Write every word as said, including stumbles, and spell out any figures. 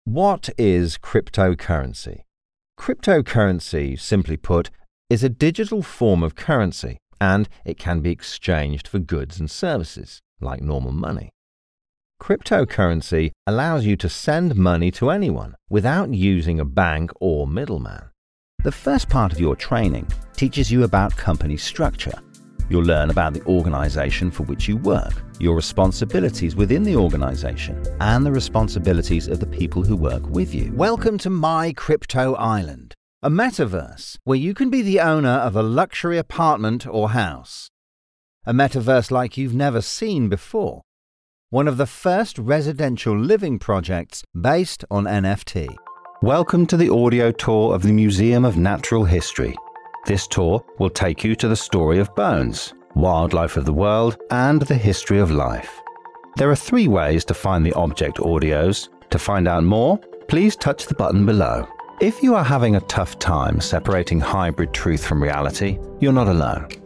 What is cryptocurrency? Cryptocurrency, simply put, is a digital form of currency, and it can be exchanged for goods and services, like normal money. Cryptocurrency allows you to send money to anyone without using a bank or middleman. The first part of your training teaches you about company structure. You'll learn about the organization for which you work, your responsibilities within the organization, and the responsibilities of the people who work with you. Welcome to My Crypto Island, a metaverse where you can be the owner of a luxury apartment or house. A metaverse like you've never seen before. One of the first residential living projects based on N F T. Welcome to the audio tour of the Museum of Natural History. This tour will take you to the story of bones, wildlife of the world, and the history of life. There are three ways to find the object audios. To find out more, please touch the button below. If you are having a tough time separating hybrid truth from reality, you're not alone.